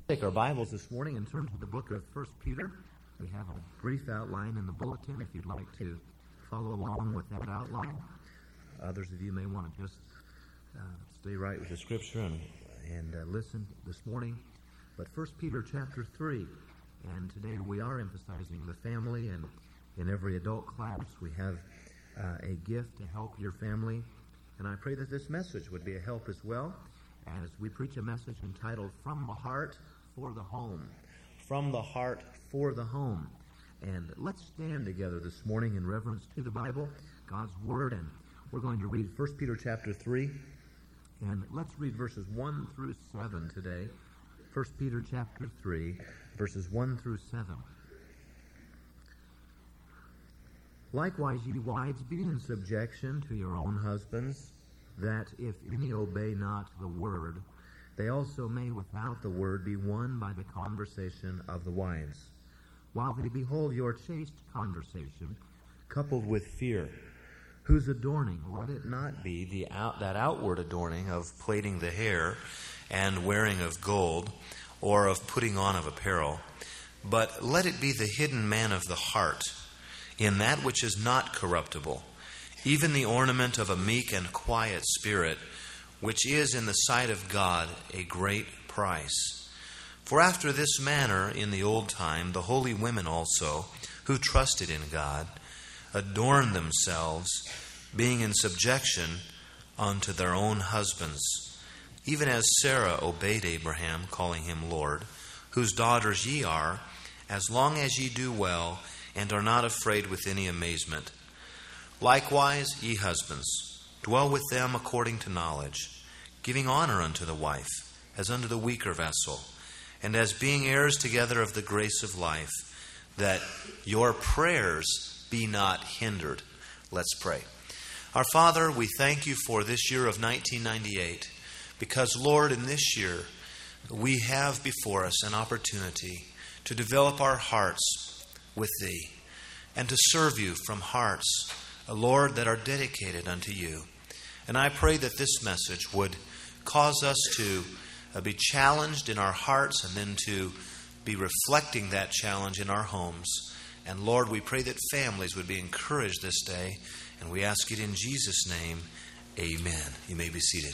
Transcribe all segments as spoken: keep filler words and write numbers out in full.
Take our Bibles this morning and turn to the book of First Peter. We have a brief outline in the bulletin if you'd like to follow along with that outline. Others of you may want to just uh, stay right with the Scripture and, and uh, listen this morning. But First Peter chapter three, and today we are emphasizing the family, and in every adult class we have uh, a gift to help your family. And I pray that this message would be a help as well as we preach a message entitled From the Heart for the Home. From the Heart for the Home. And let's stand together this morning in reverence to the Bible, God's Word, and we're going to read First Peter chapter three, and let's read verses one through seven today. First Peter chapter three, verses one through seven. Likewise, ye wives, be in subjection to your own husbands, that if any obey not the word, they also may without the word be won by the conversation of the wives, while they behold your chaste conversation, coupled with fear, whose adorning, let it not be the out, that outward adorning of plaiting the hair and wearing of gold, or of putting on of apparel, but let it be the hidden man of the heart, in that which is not corruptible, even the ornament of a meek and quiet spirit, which is in the sight of God a great price. For after this manner in the old time the holy women also, who trusted in God, adorned themselves, being in subjection unto their own husbands, even as Sarah obeyed Abraham, calling him Lord, whose daughters ye are, as long as ye do well, and are not afraid with any amazement. Likewise, ye husbands, dwell with them according to knowledge, giving honor unto the wife, as unto the weaker vessel, and as being heirs together of the grace of life, that your prayers be not hindered. Let's pray. Our Father, we thank you for this year of nineteen ninety-eight, because, Lord, in this year, we have before us an opportunity to develop our hearts with Thee, and to serve You from hearts, Lord, that are dedicated unto You. And I pray that this message would cause us to uh, be challenged in our hearts, and then to be reflecting that challenge in our homes. And Lord, we pray that families would be encouraged this day, and we ask it in Jesus' name. Amen. You may be seated.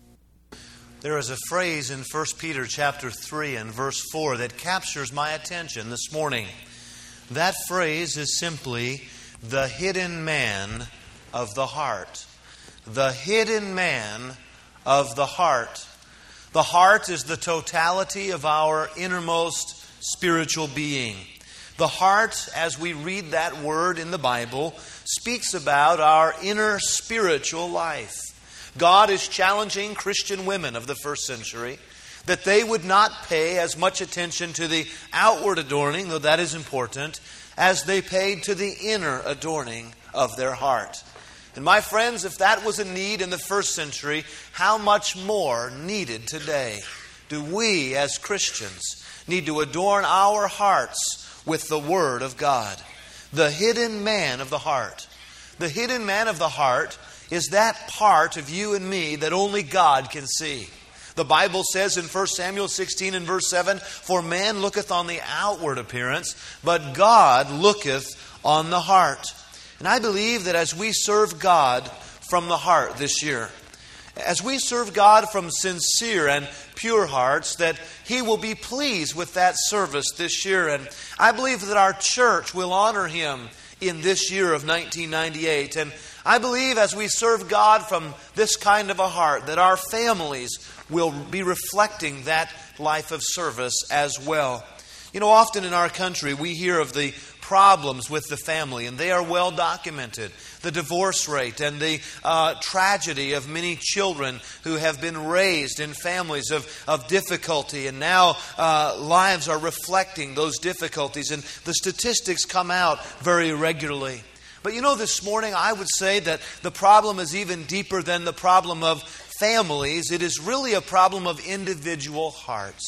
There is a phrase in First Peter chapter three and verse four that captures my attention this morning. That phrase is simply the hidden man of the heart. The hidden man of the heart. The heart is the totality of our innermost spiritual being. The heart, as we read that word in the Bible, speaks about our inner spiritual life. God is challenging Christian women of the first century that they would not pay as much attention to the outward adorning, though that is important, as they paid to the inner adorning of their heart. And my friends, if that was a need in the first century, how much more needed today? Do we as Christians need to adorn our hearts with the Word of God? The hidden man of the heart. The hidden man of the heart is that part of you and me that only God can see. The Bible says in First Samuel sixteen and verse seven, for man looketh on the outward appearance, but God looketh on the heart. And I believe that as we serve God from the heart this year, as we serve God from sincere and pure hearts, that He will be pleased with that service this year. And I believe that our church will honor Him in this year of nineteen ninety-eight. And I believe as we serve God from this kind of a heart, that our families will be reflecting that life of service as well. You know, often in our country we hear of the problems with the family, and they are well documented. The divorce rate and the uh, tragedy of many children who have been raised in families of, of difficulty, and now uh, lives are reflecting those difficulties, and the statistics come out very regularly. But you know, this morning I would say that the problem is even deeper than the problem of families. It is really a problem of individual hearts.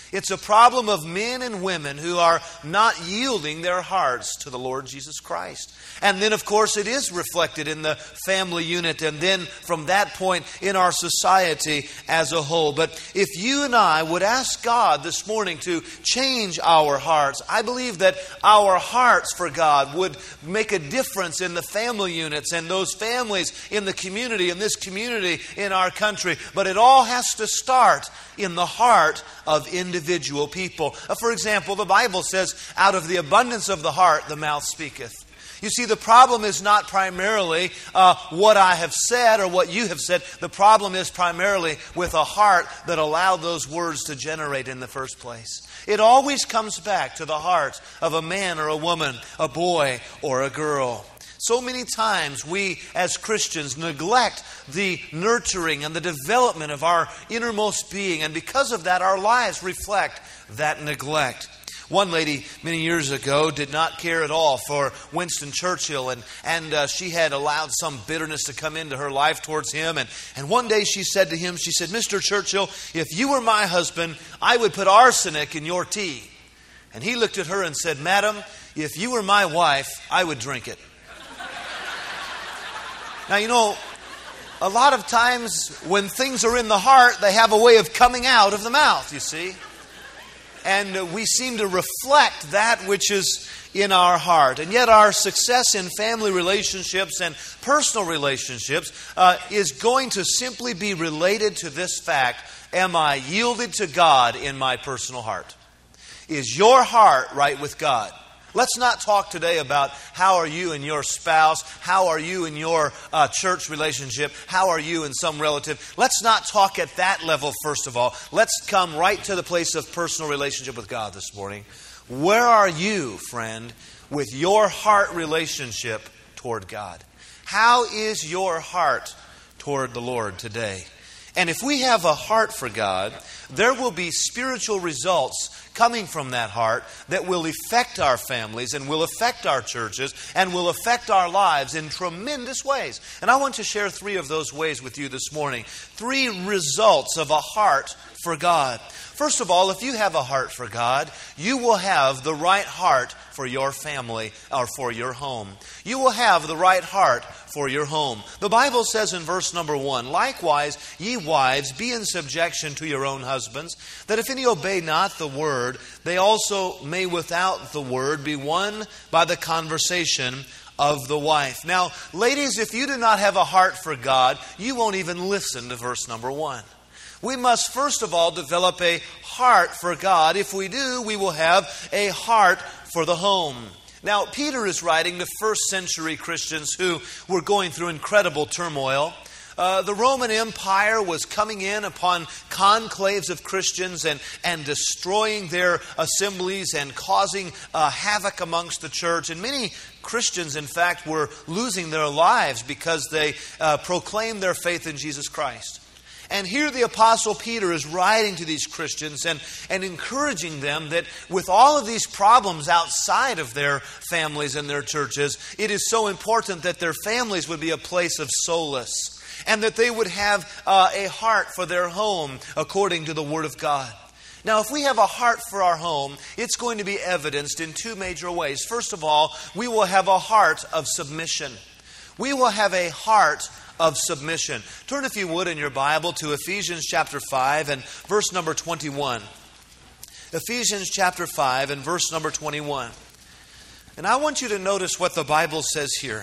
It's a problem of men and women who are not yielding their hearts to the Lord Jesus Christ. And then, of course, it is reflected in the family unit, and then from that point in our society as a whole. But if you and I would ask God this morning to change our hearts, I believe that our hearts for God would make a difference in the family units and those families in the community, in this community, in our country. But it all has to start in the heart of individual people. Uh, for example, the Bible says, out of the abundance of the heart, the mouth speaketh. You see, the problem is not primarily uh, what I have said or what you have said. The problem is primarily with a heart that allowed those words to generate in the first place. It always comes back to the heart of a man or a woman, a boy or a girl. So many times we as Christians neglect the nurturing and the development of our innermost being, and because of that our lives reflect that neglect. One lady many years ago did not care at all for Winston Churchill, and, and uh, she had allowed some bitterness to come into her life towards him. And, and one day she said to him, she said, "Mister Churchill, if you were my husband, I would put arsenic in your tea." And he looked at her and said, "Madam, if you were my wife, I would drink it." Now, you know, a lot of times when things are in the heart, they have a way of coming out of the mouth, you see. And uh, we seem to reflect that which is in our heart. And yet our success in family relationships and personal relationships uh, is going to simply be related to this fact: am I yielded to God in my personal heart? Is your heart right with God? Let's not talk today about how are you and your spouse, how are you in your uh, church relationship, how are you in some relative. Let's not talk at that level first of all. Let's come right to the place of personal relationship with God this morning. Where are you, friend, with your heart relationship toward God? How is your heart toward the Lord today? And if we have a heart for God, there will be spiritual results coming from that heart that will affect our families and will affect our churches and will affect our lives in tremendous ways. And I want to share three of those ways with you this morning. Three results of a heart for God. First of all, if you have a heart for God, you will have the right heart for your family or for your home. You will have the right heart for your home. The Bible says in verse number one, "Likewise, ye wives, be in subjection to your own husbands, that if any obey not the word, they also may without the word be won by the conversation of the wife." Now, ladies, if you do not have a heart for God, you won't even listen to verse number one. We must first of all develop a heart for God. If we do, we will have a heart for the home. Now, Peter is writing to first century Christians who were going through incredible turmoil. Uh, the Roman Empire was coming in upon conclaves of Christians and, and destroying their assemblies and causing uh, havoc amongst the church. And many Christians, in fact, were losing their lives because they uh, proclaimed their faith in Jesus Christ. And here the Apostle Peter is writing to these Christians and, and encouraging them that with all of these problems outside of their families and their churches, it is so important that their families would be a place of solace and that they would have uh, a heart for their home according to the Word of God. Now, if we have a heart for our home, it's going to be evidenced in two major ways. First of all, we will have a heart of submission. We will have a heart of submission. Turn, if you would, in your Bible to Ephesians chapter five and verse number twenty-one. Ephesians chapter five and verse number twenty-one. And I want you to notice what the Bible says here.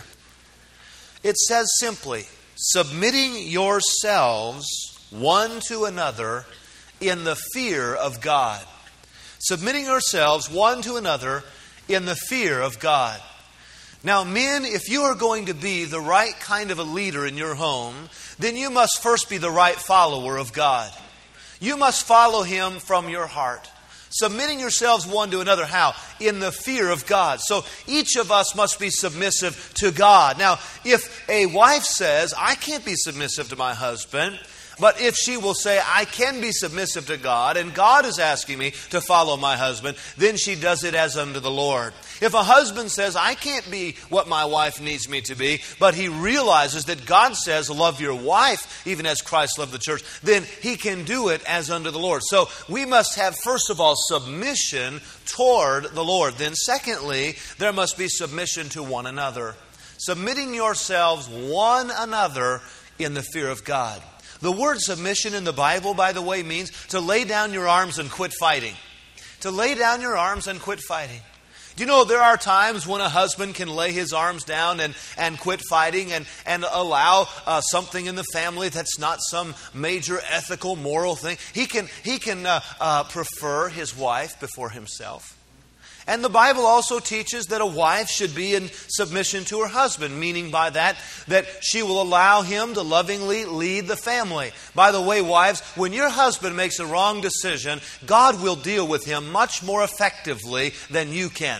It says simply, "Submitting yourselves one to another in the fear of God." Submitting yourselves one to another in the fear of God. Now, men, if you are going to be the right kind of a leader in your home, then you must first be the right follower of God. You must follow Him from your heart. Submitting yourselves one to another, how? In the fear of God. So each of us must be submissive to God. Now, if a wife says, "I can't be submissive to my husband," But if she will say, I can be submissive to God, and God is asking me to follow my husband, then she does it as unto the Lord. If a husband says, I can't be what my wife needs me to be, but he realizes that God says, love your wife, even as Christ loved the church, then he can do it as unto the Lord. So we must have, first of all, submission toward the Lord. Then secondly, there must be submission to one another. Submitting yourselves one another in the fear of God. The word submission in the Bible, by the way, means to lay down your arms and quit fighting. To lay down your arms and quit fighting. Do you know there are times when a husband can lay his arms down and, and quit fighting and, and allow uh, something in the family that's not some major ethical, moral thing. He can, he can uh, uh, prefer his wife before himself. And the Bible also teaches that a wife should be in submission to her husband, meaning by that, that she will allow him to lovingly lead the family. By the way, wives, when your husband makes a wrong decision, God will deal with him much more effectively than you can.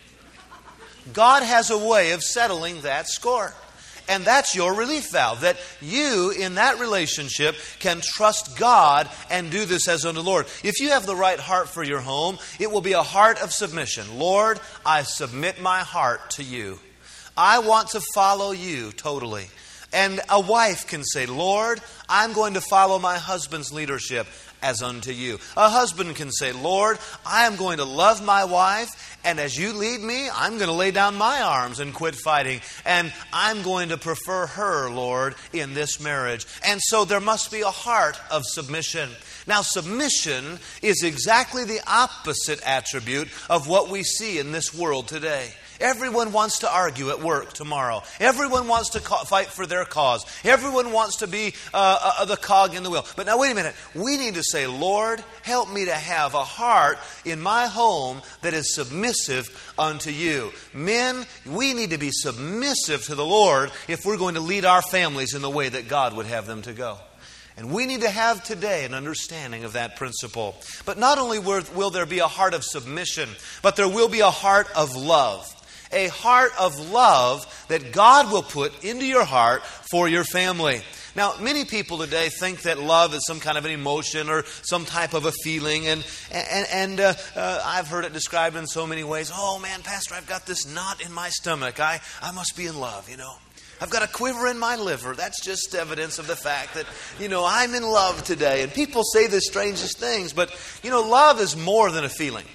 God has a way of settling that score. And that's your relief valve, that you in that relationship can trust God and do this as unto the Lord. If you have the right heart for your home, it will be a heart of submission. Lord, I submit my heart to you. I want to follow you totally. And a wife can say, Lord, I'm going to follow my husband's leadership as unto you. A husband can say, Lord, I am going to love my wife, and as you lead me, I'm going to lay down my arms and quit fighting, and I'm going to prefer her, Lord, in this marriage. And so there must be a heart of submission. Now, submission is exactly the opposite attribute of what we see in this world today. Everyone wants to argue at work tomorrow. Everyone wants to co- fight for their cause. Everyone wants to be uh, uh, the cog in the wheel. But now wait a minute. We need to say, Lord, help me to have a heart in my home that is submissive unto you. Men, we need to be submissive to the Lord if we're going to lead our families in the way that God would have them to go. And we need to have today an understanding of that principle. But not only will there be a heart of submission, but there will be a heart of love. A heart of love that God will put into your heart for your family. Now, many people today think that love is some kind of an emotion or some type of a feeling. And and, and uh, uh, I've heard it described in so many ways. Oh, man, Pastor, I've got this knot in my stomach. I, I must be in love, you know. I've got a quiver in my liver. That's just evidence of the fact that, you know, I'm in love today. And people say the strangest things. But, you know, love is more than a feeling.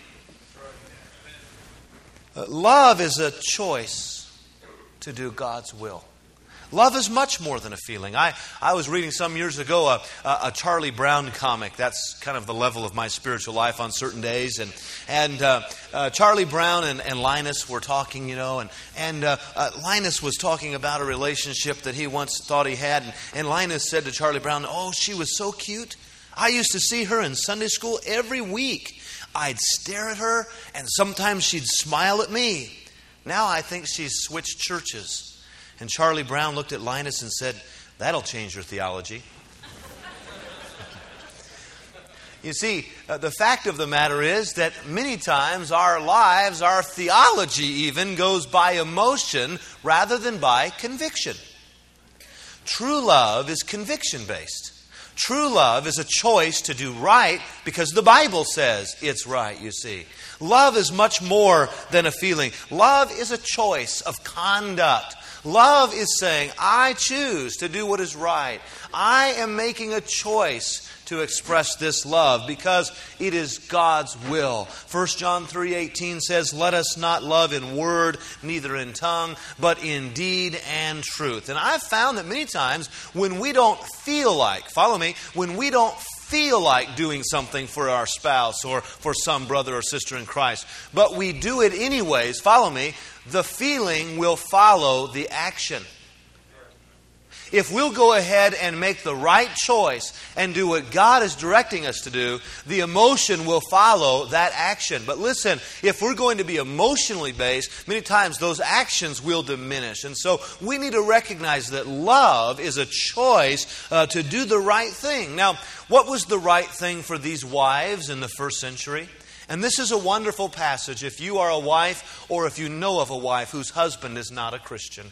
Uh, love is a choice to do God's will. Love is much more than a feeling. I, I was reading some years ago a, a, a Charlie Brown comic. That's kind of the level of my spiritual life on certain days. And and uh, uh, Charlie Brown and, and Linus were talking, you know, and, and uh, uh, Linus was talking about a relationship that he once thought he had. And, and Linus said to Charlie Brown, oh, she was so cute. I used to see her in Sunday school every week. I'd stare at her, and sometimes she'd smile at me. Now I think she's switched churches. And Charlie Brown looked at Linus and said, that'll change your theology. You see, uh, the fact of the matter is that many times our lives, our theology even, goes by emotion rather than by conviction. True love is conviction-based. True love is a choice to do right because the Bible says it's right, you see. Love is much more than a feeling. Love is a choice of conduct. Love is saying, I choose to do what is right. I am making a choice to express this love because it is God's will. First John three eighteen says, let us not love in word, neither in tongue, but in deed and truth. And I've found that many times when we don't feel like, follow me, when we don't feel like doing something for our spouse or for some brother or sister in Christ, but we do it anyways, follow me, the feeling will follow the action. If we'll go ahead and make the right choice and do what God is directing us to do, the emotion will follow that action. But listen, if we're going to be emotionally based, many times those actions will diminish. And so we need to recognize that love is a choice uh, to do the right thing. Now, what was the right thing for these wives in the first century? And this is a wonderful passage if you are a wife or if you know of a wife whose husband is not a Christian.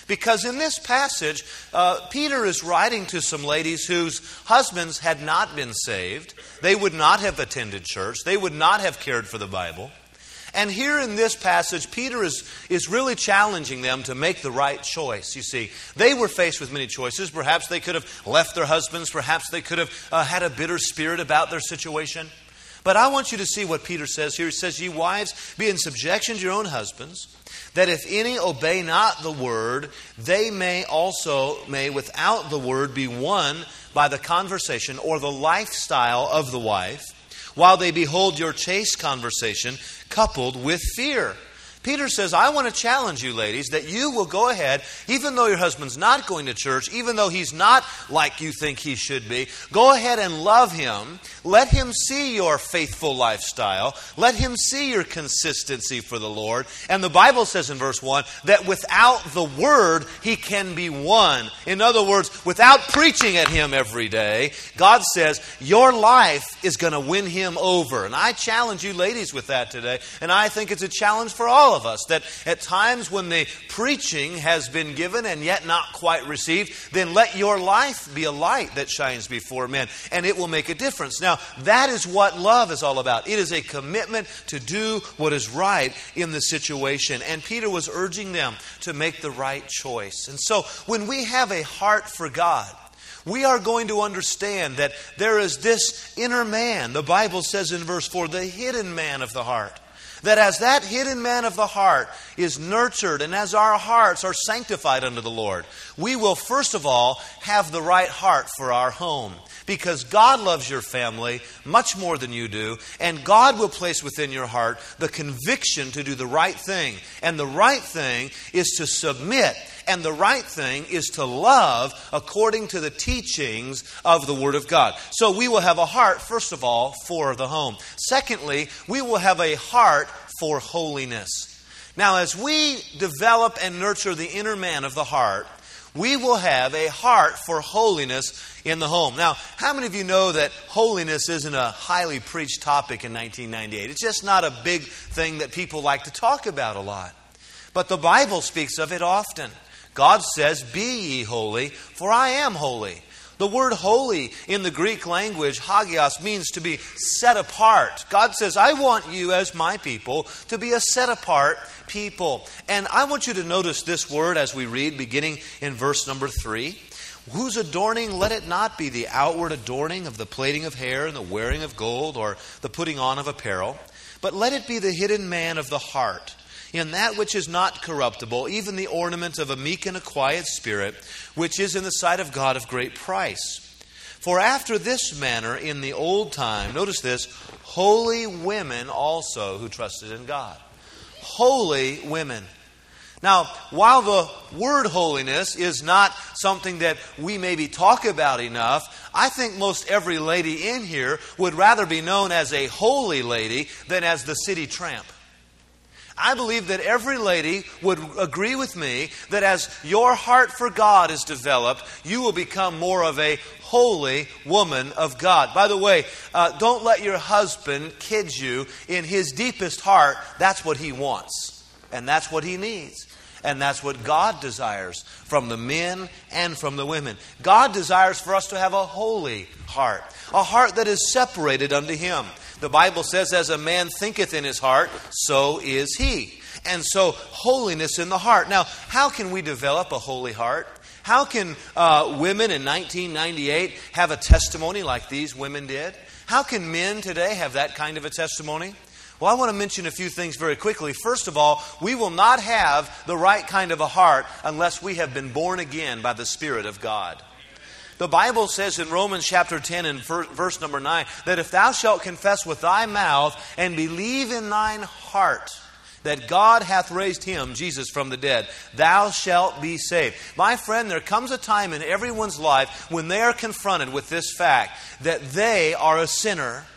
Because in this passage, uh, Peter is writing to some ladies whose husbands had not been saved. They would not have attended church. They would not have cared for the Bible. And here in this passage, Peter is, is really challenging them to make the right choice. You see, they were faced with many choices. Perhaps they could have left their husbands. Perhaps they could have uh, had a bitter spirit about their situation. But I want you to see what Peter says here. He says, "Ye wives, be in subjection to your own husbands, that if any obey not the word, they may also, may without the word, be won by the conversation or the lifestyle of the wife, while they behold your chaste conversation coupled with fear." Peter says, I want to challenge you, ladies, that you will go ahead, even though your husband's not going to church, even though he's not like you think he should be, go ahead and love him. Let him see your faithful lifestyle. Let him see your consistency for the Lord. And the Bible says in verse one that without the word, he can be won. In other words, without preaching at him every day, God says your life is going to win him over. And I challenge you, ladies, with that today. And I think it's a challenge for all of us, that at times when the preaching has been given and yet not quite received, then let your life be a light that shines before men, and it will make a difference. Now, that is what love is all about. It is a commitment to do what is right in the situation. And Peter was urging them to make the right choice. And so, when we have a heart for God, we are going to understand that there is this inner man. The Bible says in verse four, the hidden man of the heart. That as that hidden man of the heart is nurtured and as our hearts are sanctified unto the Lord, we will first of all have the right heart for our home. Because God loves your family much more than you do, and God will place within your heart the conviction to do the right thing. And the right thing is to submit, and the right thing is to love according to the teachings of the Word of God. So we will have a heart, first of all, for the home. Secondly, we will have a heart for holiness. Now, as we develop and nurture the inner man of the heart, we will have a heart for holiness in the home. Now, how many of you know that holiness isn't a highly preached topic in nineteen ninety-eight? It's just not a big thing that people like to talk about a lot. But the Bible speaks of it often. God says, "Be ye holy, for I am holy." The word holy in the Greek language, hagios, means to be set apart. God says, I want you as my people to be a set apart people. And I want you to notice this word as we read, beginning in verse number three. Whose adorning, let it not be the outward adorning of the plaiting of hair and the wearing of gold or the putting on of apparel, but let it be the hidden man of the heart, in that which is not corruptible, even the ornament of a meek and a quiet spirit, which is in the sight of God of great price. For after this manner in the old time, notice this, holy women also who trusted in God. Holy women. Now, while the word holiness is not something that we maybe talk about enough, I think most every lady in here would rather be known as a holy lady than as the city tramp. I believe that every lady would agree with me that as your heart for God is developed, you will become more of a holy woman of God. By the way, uh, don't let your husband kid you. In his deepest heart, that's what he wants. And that's what he needs. And that's what God desires from the men and from the women. God desires for us to have a holy heart. A heart that is separated unto Him. The Bible says, as a man thinketh in his heart, so is he. And so, holiness in the heart. Now, how can we develop a holy heart? How can uh, women in nineteen ninety-eight have a testimony like these women did? How can men today have that kind of a testimony? Well, I want to mention a few things very quickly. First of all, we will not have the right kind of a heart unless we have been born again by the Spirit of God. The Bible says in Romans chapter ten and verse number nine that if thou shalt confess with thy mouth and believe in thine heart that God hath raised Him, Jesus, from the dead, thou shalt be saved. My friend, there comes a time in everyone's life when they are confronted with this fact that they are a sinner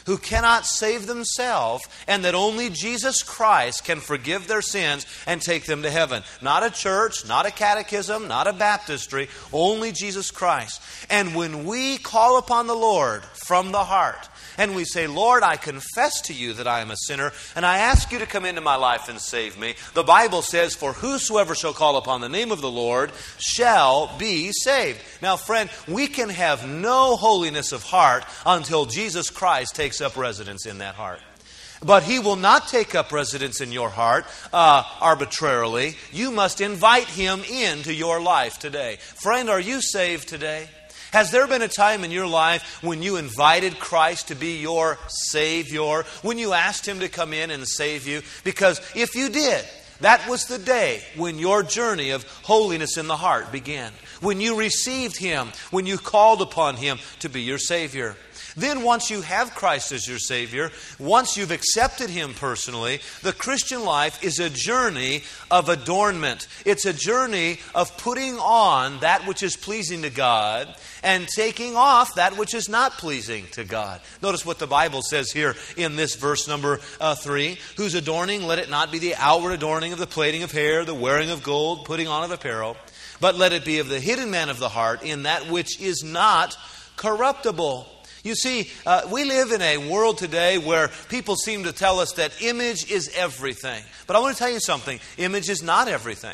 who cannot save themselves, and that only Jesus Christ can forgive their sins and take them to heaven. Not a church, not a catechism, not a baptistry, only Jesus Christ. And when we call upon the Lord from the heart, and we say, Lord, I confess to you that I am a sinner, and I ask you to come into my life and save me. The Bible says, for whosoever shall call upon the name of the Lord shall be saved. Now, friend, we can have no holiness of heart until Jesus Christ takes up residence in that heart. But He will not take up residence in your heart uh, arbitrarily. You must invite Him into your life today. Friend, are you saved today? Has there been a time in your life when you invited Christ to be your Savior? When you asked Him to come in and save you? Because if you did, that was the day when your journey of holiness in the heart began. When you received Him, when you called upon Him to be your Savior. Then once you have Christ as your Savior, once you've accepted Him personally, the Christian life is a journey of adornment. It's a journey of putting on that which is pleasing to God and taking off that which is not pleasing to God. Notice what the Bible says here in this verse number uh, three. Whose adorning, let it not be the outward adorning of the plaiting of hair, the wearing of gold, putting on of apparel, but let it be of the hidden man of the heart in that which is not corruptible. You see, uh, we live in a world today where people seem to tell us that image is everything. But I want to tell you something. Image is not everything.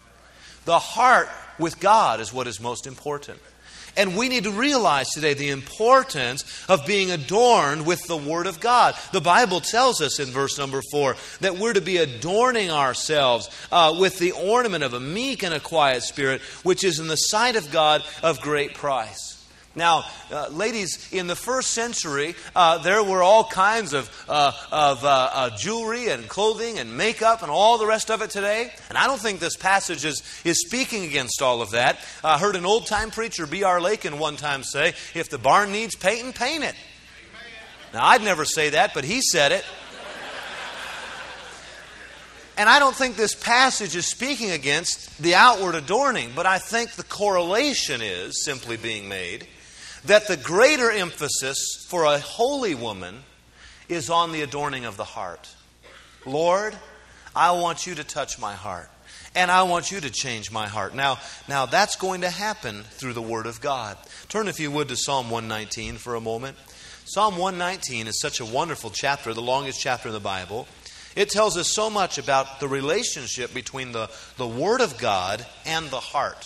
The heart with God is what is most important. And we need to realize today the importance of being adorned with the Word of God. The Bible tells us in verse number four that we're to be adorning ourselves uh, with the ornament of a meek and a quiet spirit, which is in the sight of God of great price. Now, uh, ladies, in the first century, uh, there were all kinds of, uh, of uh, uh, jewelry and clothing and makeup and all the rest of it today. And I don't think this passage is, is speaking against all of that. I heard an old-time preacher, B R Lakin, one time say, if the barn needs painting, paint it. Now, I'd never say that, but he said it. And I don't think this passage is speaking against the outward adorning, but I think the correlation is simply being made that the greater emphasis for a holy woman is on the adorning of the heart. Lord, I want you to touch my heart. And I want you to change my heart. Now, now that's going to happen through the Word of God. Turn, if you would, to Psalm one nineteen for a moment. Psalm one nineteen is such a wonderful chapter, the longest chapter in the Bible. It tells us so much about the relationship between the, the Word of God and the heart.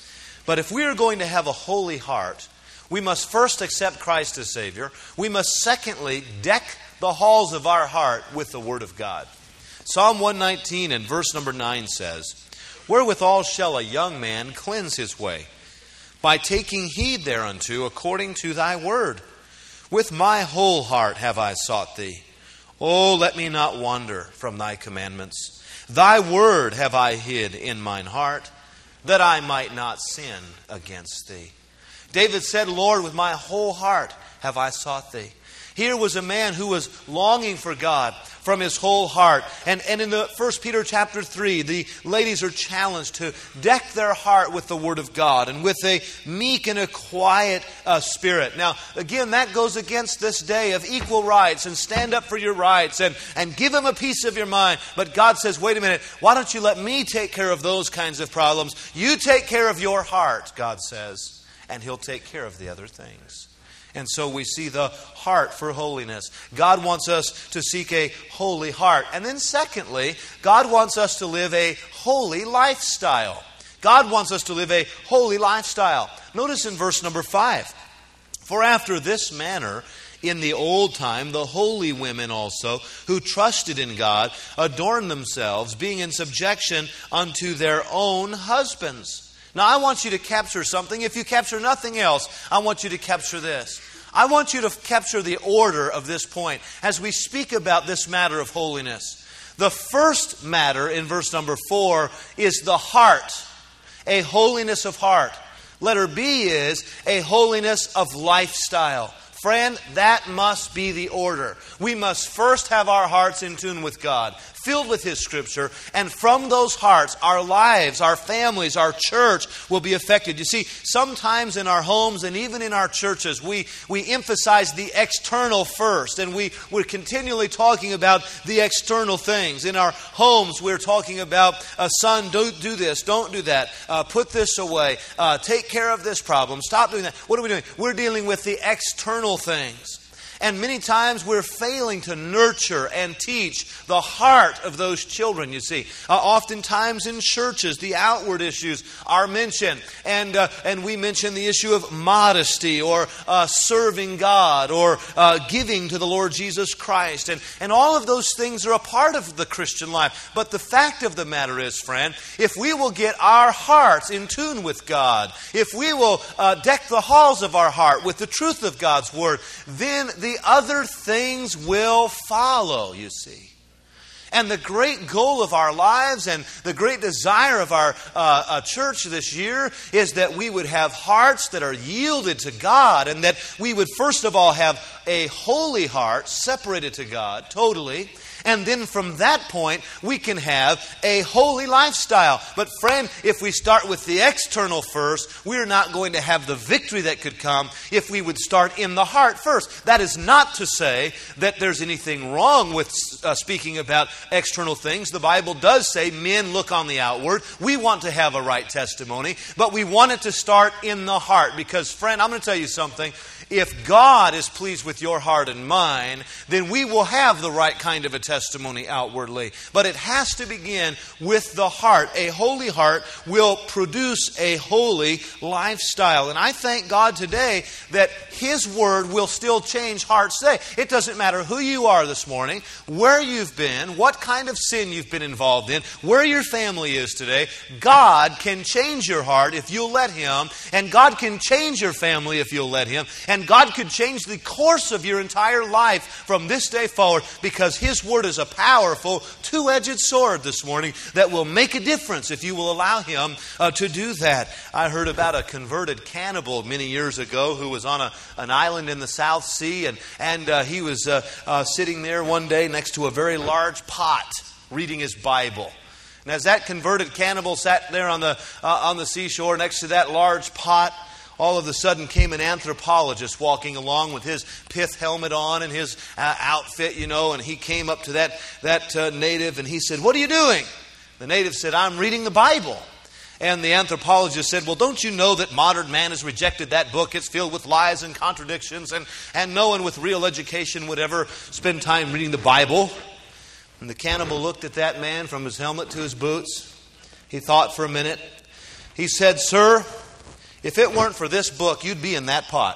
But if we are going to have a holy heart, we must first accept Christ as Savior. We must secondly deck the halls of our heart with the Word of God. Psalm one nineteen and verse number nine says, wherewithal shall a young man cleanse his way? By taking heed thereunto according to thy word. With my whole heart have I sought thee. Oh, let me not wander from thy commandments. Thy word have I hid in mine heart, that I might not sin against thee. David said, Lord, with my whole heart have I sought thee. Here was a man who was longing for God from his whole heart. And, and in the First Peter chapter three, the ladies are challenged to deck their heart with the Word of God and with a meek and a quiet uh, spirit. Now, again, that goes against this day of equal rights and stand up for your rights and, and give Him a piece of your mind. But God says, wait a minute, why don't you let me take care of those kinds of problems? You take care of your heart, God says, and He'll take care of the other things. And so we see the heart for holiness. God wants us to seek a holy heart. And then secondly, God wants us to live a holy lifestyle. God wants us to live a holy lifestyle. Notice in verse number five. For after this manner, in the old time, the holy women also, who trusted in God, adorned themselves, being in subjection unto their own husbands. Now, I want you to capture something. If you capture nothing else, I want you to capture this. I want you to capture the order of this point as we speak about this matter of holiness. The first matter in verse number four is the heart, a holiness of heart. Letter B is a holiness of lifestyle. Friend, that must be the order. We must first have our hearts in tune with God. filled with His Scripture, and from those hearts, our lives, our families, our church will be affected. You see, sometimes in our homes and even in our churches, we, we emphasize the external first, and we, we're continually talking about the external things. In our homes, we're talking about, uh, son, don't do this, don't do that, uh, put this away, uh, take care of this problem, stop doing that. What are we doing? We're dealing with the external things. And many times we're failing to nurture and teach the heart of those children, you see. Uh, oftentimes in churches, the outward issues are mentioned. And uh, and we mention the issue of modesty or uh, serving God or uh, giving to the Lord Jesus Christ. And, and all of those things are a part of the Christian life. But the fact of the matter is, friend, if we will get our hearts in tune with God, if we will uh, deck the halls of our heart with the truth of God's Word, then the The other things will follow, you see. And the great goal of our lives and the great desire of our uh, uh, church this year is that we would have hearts that are yielded to God, and that we would first of all have a holy heart separated to God totally. And then from that point, we can have a holy lifestyle. But friend, if we start with the external first, we're not going to have the victory that could come if we would start in the heart first. That is not to say that there's anything wrong with uh, speaking about external things. The Bible does say men look on the outward. We want to have a right testimony, but we want it to start in the heart. Because friend, I'm going to tell you something. If God is pleased with your heart and mine, then we will have the right kind of a testimony outwardly. But it has to begin with the heart. A holy heart will produce a holy lifestyle. And I thank God today that His Word will still change hearts today. It doesn't matter who you are this morning, where you've been, what kind of sin you've been involved in, where your family is today. God can change your heart if you'll let Him. And God can change your family if you'll let Him. And God could change the course of your entire life from this day forward, because His Word is a powerful two-edged sword this morning that will make a difference if you will allow Him uh, to do that. I heard about a converted cannibal many years ago who was on a, an island in the South Sea, and, and uh, he was uh, uh, sitting there one day next to a very large pot reading his Bible. And as that converted cannibal sat there on the uh, on the seashore next to that large pot, all of a sudden came an anthropologist walking along with his pith helmet on and his uh, outfit, you know, and he came up to that, that uh, native and he said, "What are you doing?" The native said, "I'm reading the Bible." And the anthropologist said, "Well, don't you know that modern man has rejected that book? It's filled with lies and contradictions, and, and no one with real education would ever spend time reading the Bible." And the cannibal looked at that man from his helmet to his boots. He thought for a minute. He said, "Sir, if it weren't for this book, you'd be in that pot."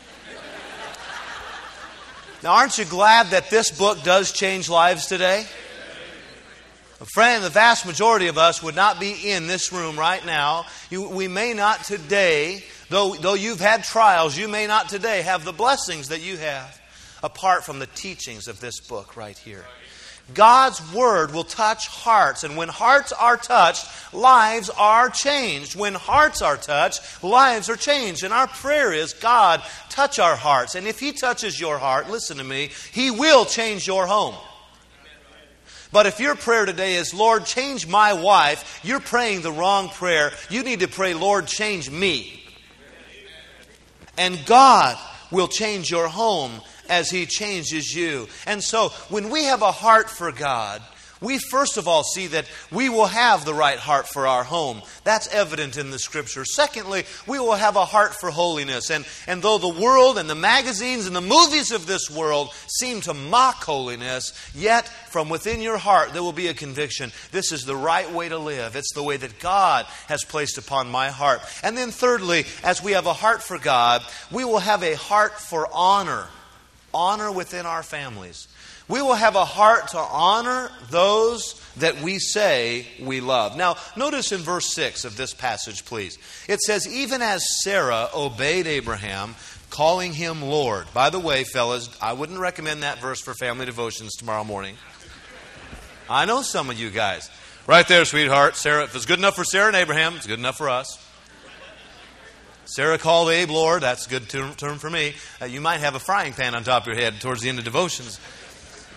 Now, aren't you glad that this book does change lives today? Friend, the vast majority of us would not be in this room right now. You, we may not today, though, though you've had trials, you may not today have the blessings that you have apart from the teachings of this book right here. God's Word will touch hearts. And when hearts are touched, lives are changed. When hearts are touched, lives are changed. And our prayer is, God, touch our hearts. And if He touches your heart, listen to me, He will change your home. But if your prayer today is, "Lord, change my wife," you're praying the wrong prayer. You need to pray, "Lord, change me." And God will change your home as He changes you. And so, when we have a heart for God, we first of all see that we will have the right heart for our home. That's evident in the Scripture. Secondly, we will have a heart for holiness. And, and though the world and the magazines and the movies of this world seem to mock holiness, yet from within your heart there will be a conviction. This is the right way to live. It's the way that God has placed upon my heart. And then thirdly, as we have a heart for God, we will have a heart for honor. Honor within our families. We will have a heart to honor those that we say we love. Now, notice in verse six of this passage, please. It says, "Even as Sarah obeyed Abraham, calling him Lord." By the way, fellas, I wouldn't recommend that verse for family devotions tomorrow morning. I know some of you guys. Right there, sweetheart. Sarah, if it's good enough for Sarah and Abraham, it's good enough for us. Sarah called Abe Lord. That's a good term, term for me. Uh, you might have a frying pan on top of your head towards the end of devotions.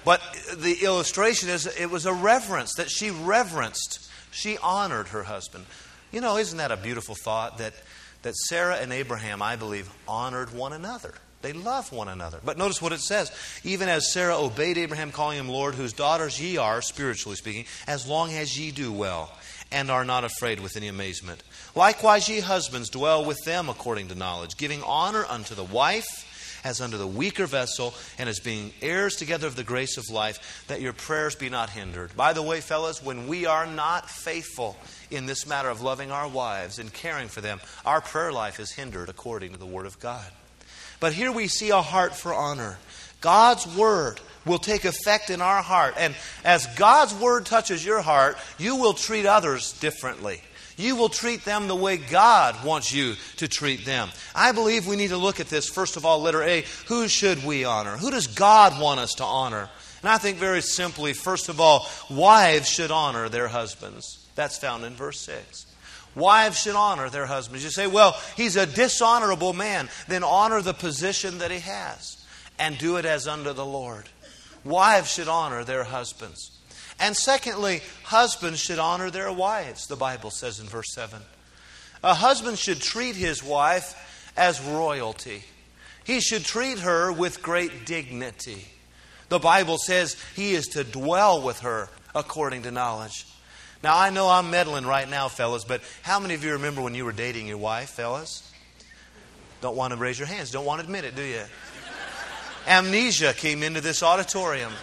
But the illustration is it was a reverence, that she reverenced, she honored her husband. You know, isn't that a beautiful thought? That, that Sarah and Abraham, I believe, honored one another. They loved one another. But notice what it says. Even as Sarah obeyed Abraham, calling him Lord, whose daughters ye are, spiritually speaking, as long as ye do well, and are not afraid with any amazement. Likewise ye husbands, dwell with them according to knowledge, giving honor unto the wife, as unto the weaker vessel, and as being heirs together of the grace of life, that your prayers be not hindered. By the way, fellas, when we are not faithful in this matter of loving our wives and caring for them, our prayer life is hindered according to the Word of God. But here we see a heart for honor. God's Word will take effect in our heart. And as God's Word touches your heart, you will treat others differently. You will treat them the way God wants you to treat them. I believe we need to look at this. First of all, letter A, who should we honor? Who does God want us to honor? And I think very simply, first of all, wives should honor their husbands. That's found in verse six. Wives should honor their husbands. You say, well, he's a dishonorable man. Then honor the position that he has and do it as unto the Lord. Wives should honor their husbands. And secondly, husbands should honor their wives, the Bible says in verse seven. A husband should treat his wife as royalty. He should treat her with great dignity. The Bible says he is to dwell with her according to knowledge. Now, I know I'm meddling right now, fellas, but how many of you remember when you were dating your wife, fellas? Don't want to raise your hands. Don't want to admit it, do you? Amnesia came into this auditorium.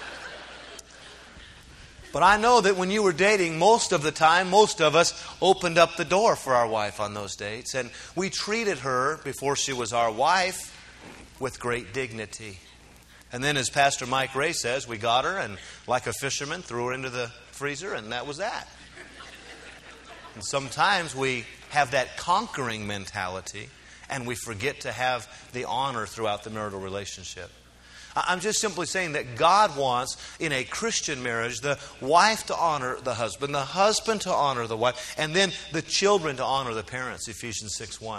But I know that when you were dating, most of the time, most of us opened up the door for our wife on those dates. And we treated her, before she was our wife, with great dignity. And then, as Pastor Mike Ray says, we got her and, like a fisherman, threw her into the freezer, and that was that. And sometimes we have that conquering mentality, and we forget to have the honor throughout the marital relationship. I'm just simply saying that God wants, in a Christian marriage, the wife to honor the husband, the husband to honor the wife, and then the children to honor the parents, Ephesians six one.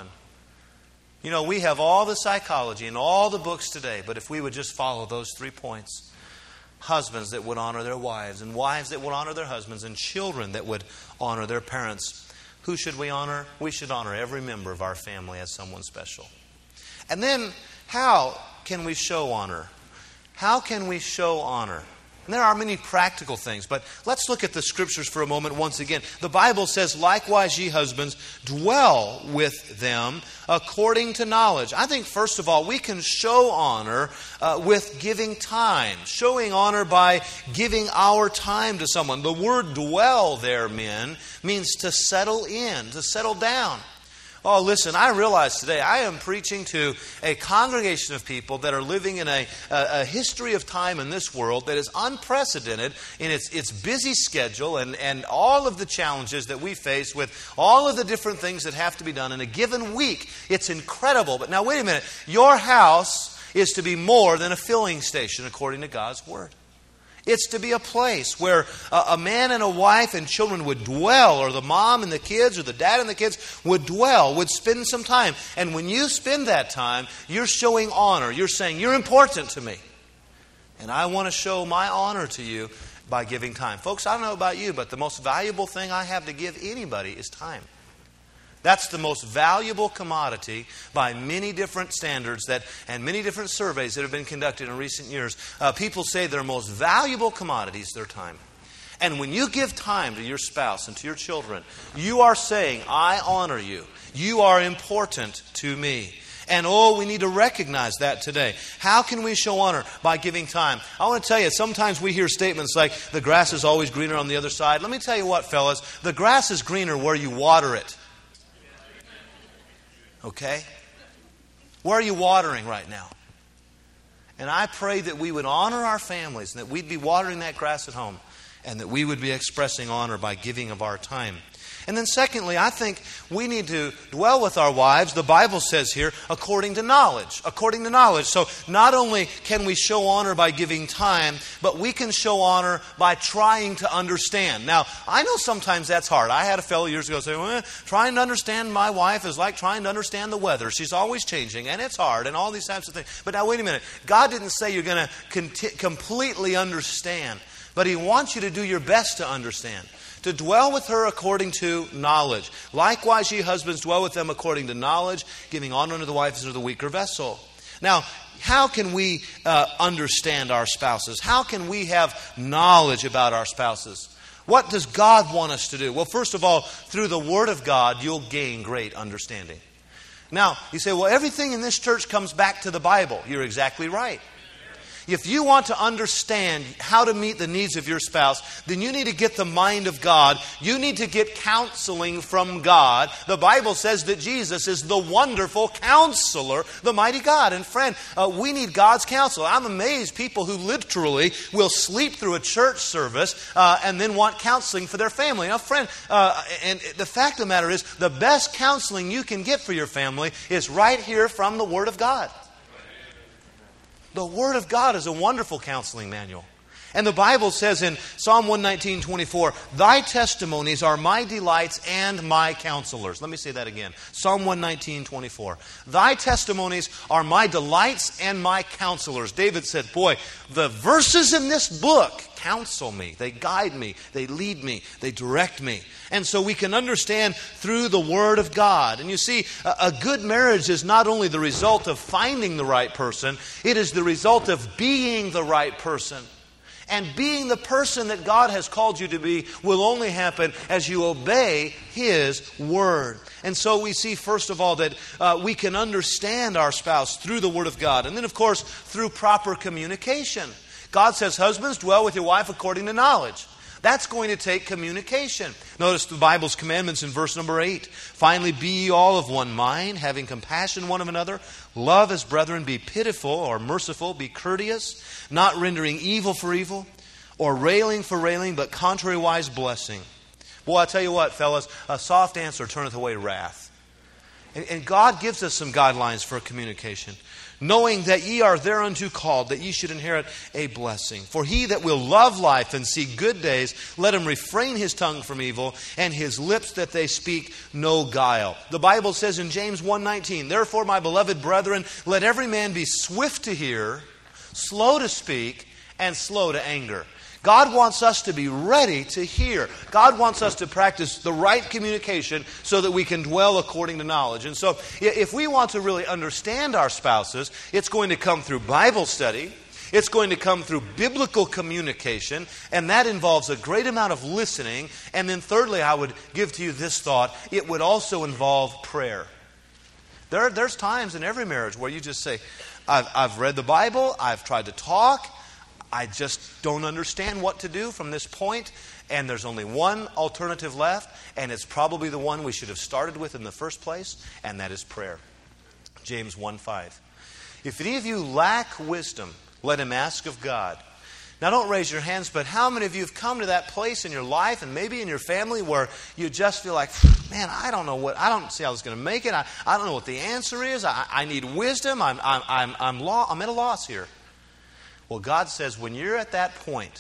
You know, we have all the psychology and all the books today, but if we would just follow those three points, husbands that would honor their wives, and wives that would honor their husbands, and children that would honor their parents, who should we honor? We should honor every member of our family as someone special. And then, how can we show honor? How can we show honor? And there are many practical things, but let's look at the Scriptures for a moment once again. The Bible says, likewise ye husbands, dwell with them according to knowledge. I think, first of all, we can show honor uh, with giving time. Showing honor by giving our time to someone. The word dwell there, men, means to settle in, to settle down. Oh, listen, I realize today I am preaching to a congregation of people that are living in a, a, a history of time in this world that is unprecedented in its, its busy schedule and, and all of the challenges that we face with all of the different things that have to be done in a given week. It's incredible. But now, wait a minute. Your house is to be more than a filling station according to God's Word. It's to be a place where a man and a wife and children would dwell, or the mom and the kids, or the dad and the kids would dwell, would spend some time. And when you spend that time, you're showing honor. You're saying, you're important to me. And I want to show my honor to you by giving time. Folks, I don't know about you, but the most valuable thing I have to give anybody is time. That's the most valuable commodity by many different standards that, and many different surveys that have been conducted in recent years. Uh, people say their most valuable commodity is their time. And when you give time to your spouse and to your children, you are saying, I honor you. You are important to me. And oh, we need to recognize that today. How can we show honor? By giving time. I want to tell you, sometimes we hear statements like, the grass is always greener on the other side. Let me tell you what, fellas, the grass is greener where you water it. Okay? Where are you watering right now? And I pray that we would honor our families and that we'd be watering that grass at home and that we would be expressing honor by giving of our time. And then secondly, I think we need to dwell with our wives, the Bible says here, according to knowledge. According to knowledge. So not only can we show honor by giving time, but we can show honor by trying to understand. Now, I know sometimes that's hard. I had a fellow years ago say, well, trying to understand my wife is like trying to understand the weather. She's always changing, and it's hard, and all these types of things. But now, wait a minute. God didn't say you're going to conti- completely understand, but He wants you to do your best to understand. To dwell with her according to knowledge. Likewise, ye husbands, dwell with them according to knowledge, giving honor unto the wife as to the weaker vessel. Now, how can we uh, understand our spouses? How can we have knowledge about our spouses? What does God want us to do? Well, first of all, through the Word of God, you'll gain great understanding. Now, you say, well, everything in this church comes back to the Bible. You're exactly right. If you want to understand how to meet the needs of your spouse, then you need to get the mind of God. You need to get counseling from God. The Bible says that Jesus is the wonderful counselor, the mighty God. And friend, uh, we need God's counsel. I'm amazed people who literally will sleep through a church service uh, and then want counseling for their family. Now, friend, uh, and the fact of the matter is, the best counseling you can get for your family is right here from the Word of God. The Word of God is a wonderful counseling manual. And the Bible says in Psalm one nineteen, twenty-four, Thy testimonies are my delights and my counselors. Let me say that again. Psalm one nineteen, twenty-four. Thy testimonies are my delights and my counselors. David said, boy, the verses in this book counsel me. They guide me. They lead me. They direct me. And so we can understand through the Word of God. And you see, a, a good marriage is not only the result of finding the right person, it is the result of being the right person. And being the person that God has called you to be will only happen as you obey His Word. And so we see, first of all, that uh, we can understand our spouse through the Word of God. And then, of course, through proper communication. God says, husbands, dwell with your wife according to knowledge. That's going to take communication. Notice the Bible's commandments in verse number eight. Finally, be ye all of one mind, having compassion one of another. Love as brethren, be pitiful or merciful, be courteous, not rendering evil for evil, or railing for railing, but contrariwise blessing. Boy, I tell you what, fellas, a soft answer turneth away wrath. And, and God gives us some guidelines for communication. Knowing that ye are thereunto called, that ye should inherit a blessing. For he that will love life and see good days, let him refrain his tongue from evil, and his lips that they speak no guile. The Bible says in James one nineteen, Therefore, my beloved brethren, let every man be swift to hear, slow to speak, and slow to anger. God wants us to be ready to hear. God wants us to practice the right communication so that we can dwell according to knowledge. And so if we want to really understand our spouses, it's going to come through Bible study. It's going to come through biblical communication, and that involves a great amount of listening. And then thirdly, I would give to you this thought. It would also involve prayer. There, there's times in every marriage where you just say, I've, I've read the Bible, I've tried to talk, I just don't understand what to do from this point, and there's only one alternative left, and it's probably the one we should have started with in the first place, and that is prayer. James one five. If any of you lack wisdom, let him ask of God. Now don't raise your hands, but how many of you have come to that place in your life and maybe in your family where you just feel like, man, I don't know what, I don't see how I was going to make it. I, I don't know what the answer is. I, I need wisdom. I'm, I'm, I'm, I'm, law, I'm at a loss here. Well, God says when you're at that point,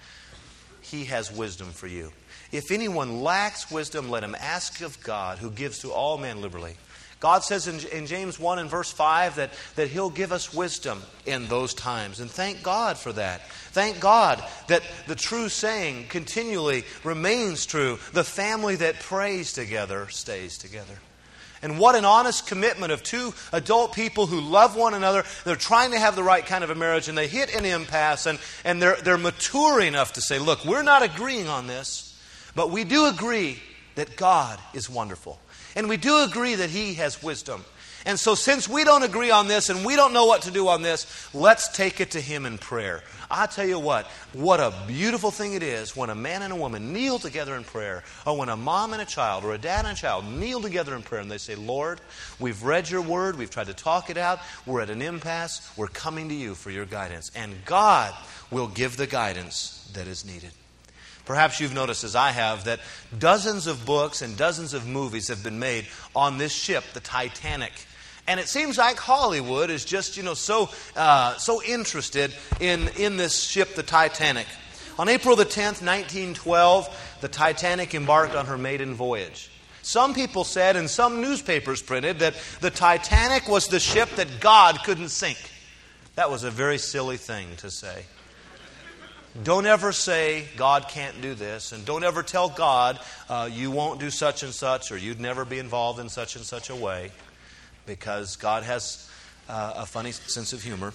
He has wisdom for you. If anyone lacks wisdom, let him ask of God, who gives to all men liberally. God says in, in James one and verse five that, that He'll give us wisdom in those times. And thank God for that. Thank God that the true saying continually remains true. The family that prays together stays together. And what an honest commitment of two adult people who love one another. They're trying to have the right kind of a marriage, and they hit an impasse, and, and they're, they're mature enough to say, look, we're not agreeing on this, but we do agree that God is wonderful. And we do agree that He has wisdom. And so since we don't agree on this and we don't know what to do on this, let's take it to Him in prayer. I tell you what, what a beautiful thing it is when a man and a woman kneel together in prayer, or when a mom and a child or a dad and a child kneel together in prayer and they say, Lord, we've read your word, we've tried to talk it out, we're at an impasse, we're coming to you for your guidance. And God will give the guidance that is needed. Perhaps you've noticed, as I have, that dozens of books and dozens of movies have been made on this ship, the Titanic. And it seems like Hollywood is just, you know, so uh, so interested in, in this ship, the Titanic. On April the tenth, nineteen twelve, the Titanic embarked on her maiden voyage. Some people said, and some newspapers printed, that the Titanic was the ship that God couldn't sink. That was a very silly thing to say. Don't ever say, God can't do this, and don't ever tell God uh, you won't do such and such, or you'd never be involved in such and such a way, because God has uh, a funny sense of humor.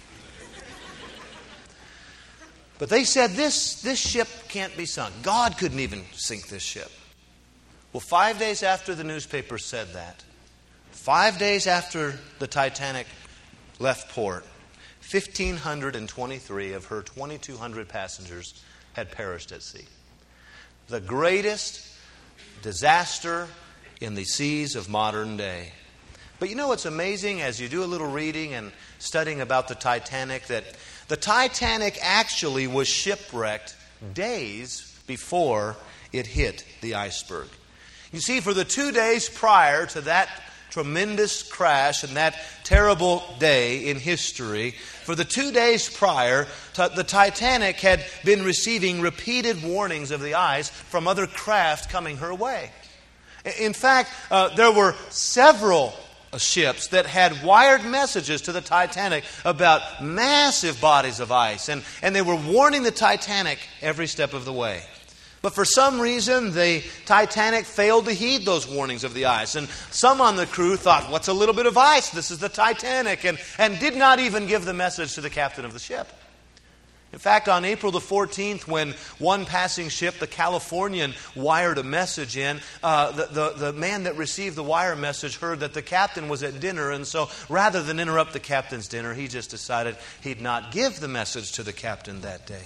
But they said this, this ship can't be sunk. God couldn't even sink this ship. Well, five days after the newspaper said that, five days after the Titanic left port, one thousand five hundred twenty-three of her two thousand two hundred passengers had perished at sea. The greatest disaster in the seas of modern day. But you know what's amazing, as you do a little reading and studying about the Titanic, that the Titanic actually was shipwrecked days before it hit the iceberg. You see, for the two days prior to that tremendous crash and that terrible day in history, for the two days prior, the Titanic had been receiving repeated warnings of the ice from other craft coming her way. In fact, uh, there were several ships that had wired messages to the Titanic about massive bodies of ice, and, and they were warning the Titanic every step of the way. But for some reason, the Titanic failed to heed those warnings of the ice. And some on the crew thought, what's a little bit of ice? This is the Titanic. And, and did not even give the message to the captain of the ship. In fact, on April the fourteenth, when one passing ship, the Californian, wired a message in, uh, the, the, the man that received the wire message heard that the captain was at dinner. And so rather than interrupt the captain's dinner, he just decided he'd not give the message to the captain that day.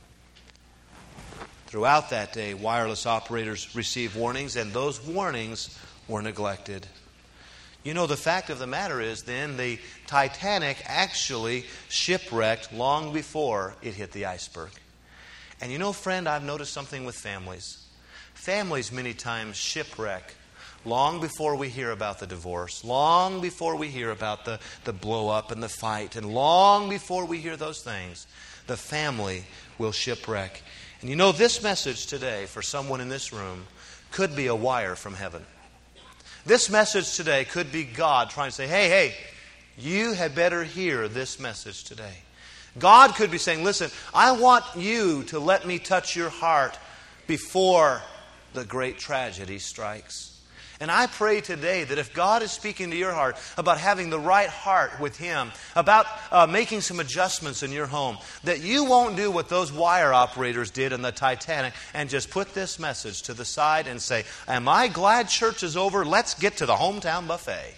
Throughout that day, wireless operators received warnings, and those warnings were neglected. You know, the fact of the matter is then the Titanic actually shipwrecked long before it hit the iceberg. And you know, friend, I've noticed something with families. Families many times shipwreck long before we hear about the divorce, long before we hear about the, the blow up and the fight, and long before we hear those things, the family will shipwreck. And you know, this message today for someone in this room could be a wire from heaven. This message today could be God trying to say, hey, hey, you had better hear this message today. God could be saying, listen, I want you to let me touch your heart before the great tragedy strikes. And I pray today that if God is speaking to your heart about having the right heart with Him, about uh, making some adjustments in your home, that you won't do what those wire operators did in the Titanic and just put this message to the side and say, am I glad church is over? Let's get to the hometown buffet.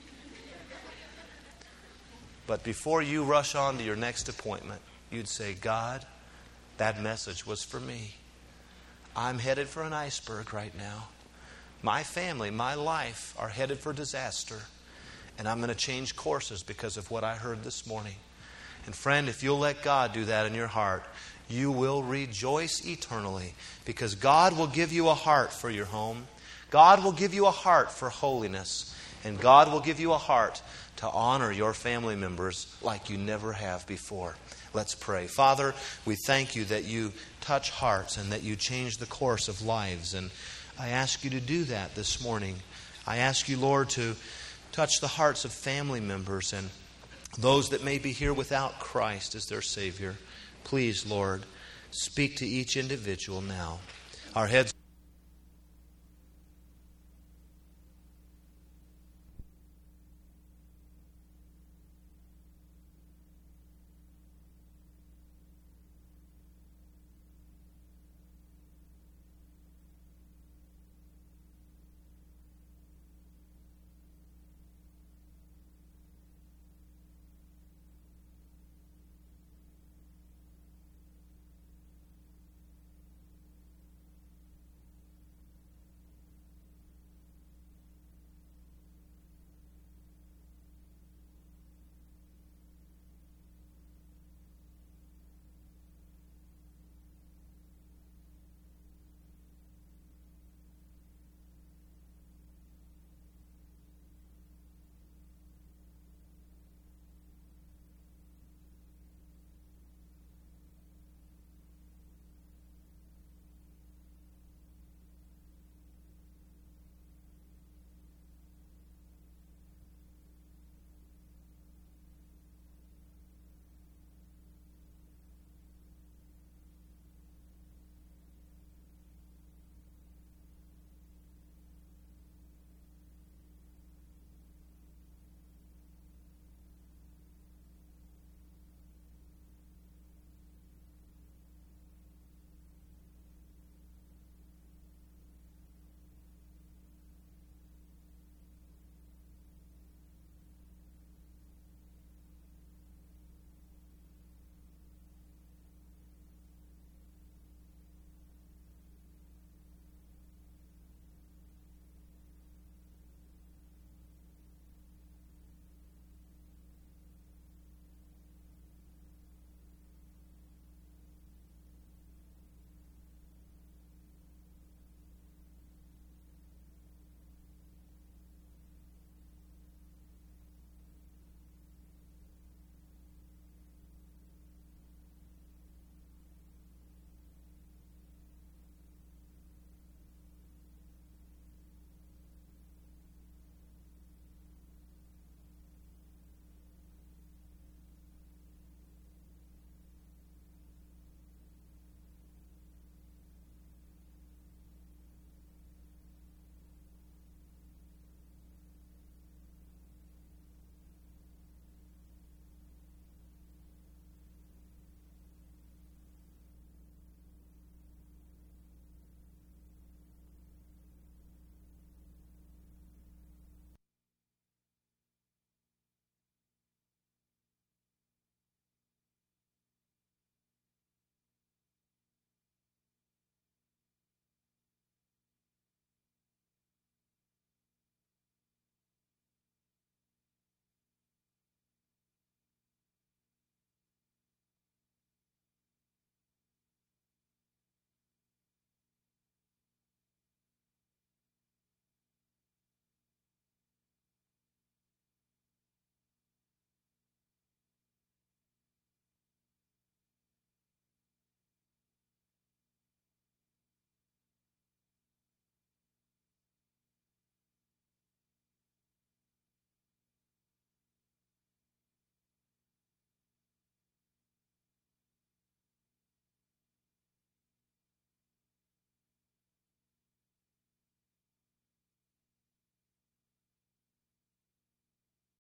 But before you rush on to your next appointment, you'd say, God, that message was for me. I'm headed for an iceberg right now. My family, my life are headed for disaster. And I'm going to change courses because of what I heard this morning. And friend, if you'll let God do that in your heart, you will rejoice eternally. Because God will give you a heart for your home. God will give you a heart for holiness. And God will give you a heart to honor your family members like you never have before. Let's pray. Father, we thank you that you touch hearts and that you change the course of lives. And I ask you to do that this morning. I ask you, Lord, to touch the hearts of family members and those that may be here without Christ as their Savior. Please, Lord, speak to each individual now. Our heads